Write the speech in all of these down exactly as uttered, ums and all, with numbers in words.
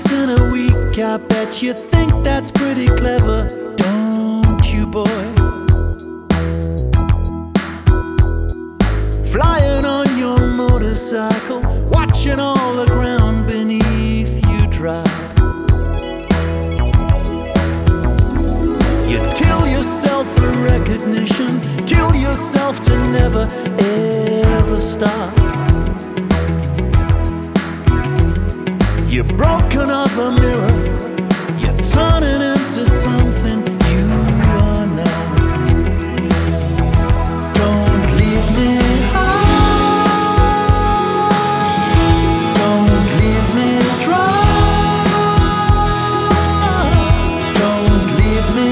weeks in a week, I bet you think that's pretty clever, don't you, boy? Flying on your motorcycle, watching all the ground beneath you drop. You kill yourself for recognition, kill yourself to never, ever stop. You broke another mirror, you're turning into something you are now. Don't leave me, don't leave me dry. Don't leave me,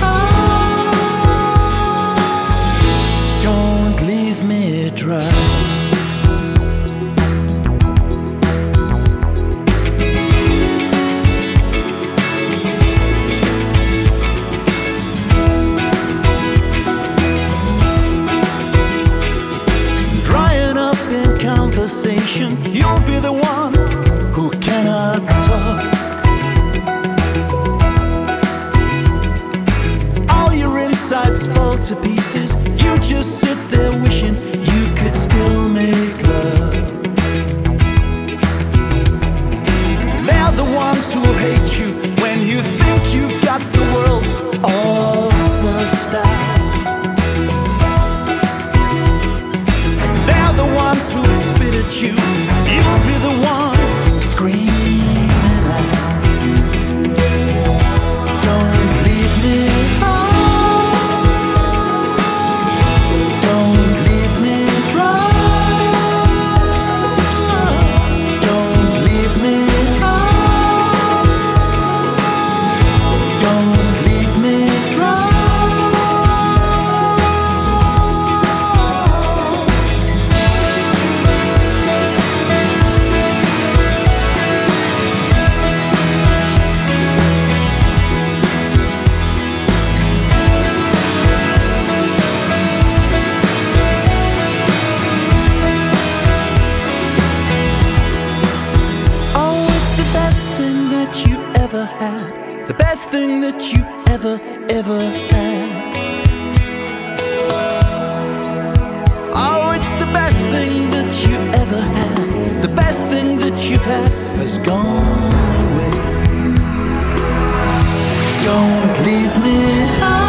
don't leave me dry. You'll be the one who cannot talk. All your insides fall to pieces. You just sit there wishing you could still make love. They're the ones who will hate you when you think you've got the world all sussed out. Who'll spit at you, you'll be the one screaming out. Don't leave me, don't leave me dry. Don't leave me, don't leave me dry. The best thing that you ever, ever had. Oh, it's the best thing that you ever had. The best thing that you've had has gone away. Don't leave me.